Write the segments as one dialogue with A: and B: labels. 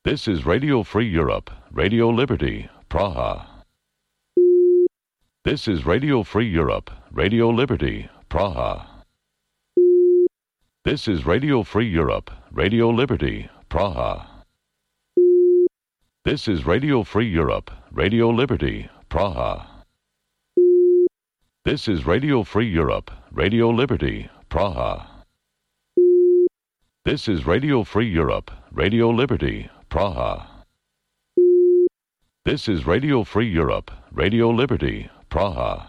A: This is Radio Free Europe, Radio Liberty, Praha. This is Radio Free Europe, Radio Liberty, Praha. This is Radio Free Europe, Radio Liberty, Praha. This is Radio Free Europe, Radio Liberty, Praha. This is Radio Free Europe, Radio Liberty, Praha. This is Radio Free Europe, Radio Liberty, Praha. This is Radio Free Europe, Radio Liberty, Praha.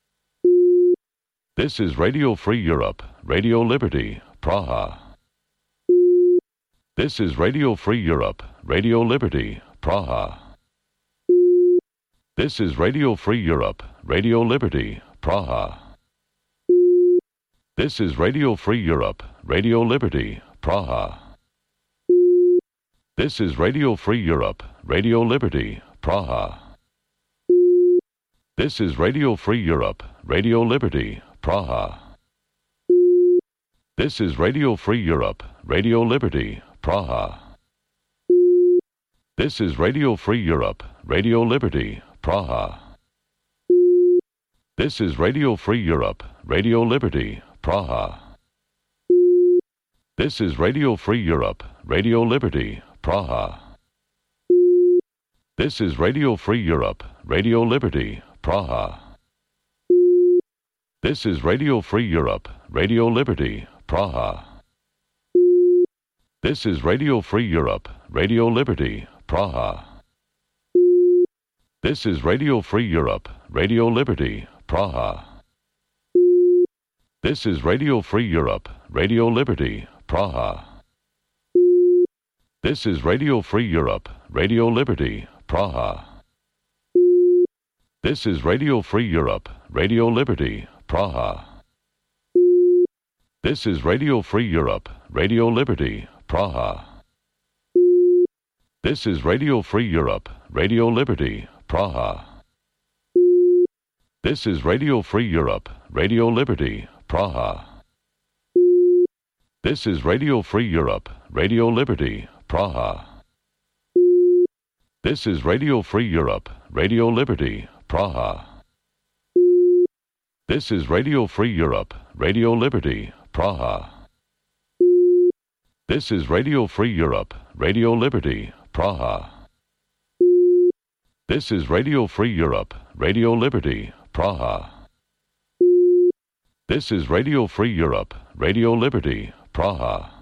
A: This is Radio Free Europe, Radio Liberty, Praha. This is Radio Free Europe, Radio Liberty, Praha. This is Radio Free Europe, Radio Liberty, Praha. This is Radio Free Europe, Radio Liberty, Praha. This is Radio Free Europe, Radio Liberty, Praha. This is Radio Free Europe, Radio Liberty, Praha. This is Radio Free Europe, Radio Liberty, Praha. This is Radio Free Europe, Radio Liberty, Praha. This is Radio Free Europe, Radio Liberty, Praha. This is Radio Free Europe, Radio Liberty, Praha. This is Radio Free Europe, Radio Liberty, Praha. This is Radio Free Europe, Radio Liberty, Praha. This is Radio Free Europe, Radio Liberty, Praha. This is Radio Free Europe, Radio Liberty, Praha. This is Radio Free Europe, Radio Liberty, Praha. This is Radio Free Europe, Radio Liberty, Praha. This is Radio Free Europe, Radio Liberty, Praha. This is Radio Free Europe, Radio Liberty, Praha. This is Radio Free Europe, Radio Liberty, Praha. This is Radio Free Europe, Radio Liberty, Praha. This is Radio Free Europe, Radio Liberty, Praha. This is Radio Free Europe, Radio Liberty, Praha. This is Radio Free Europe, Radio Liberty, Praha. This is Radio Free Europe, Radio Liberty, Praha. This is Radio Free Europe, Radio Liberty, Praha. This is Radio Free Europe, Radio Liberty, Praha.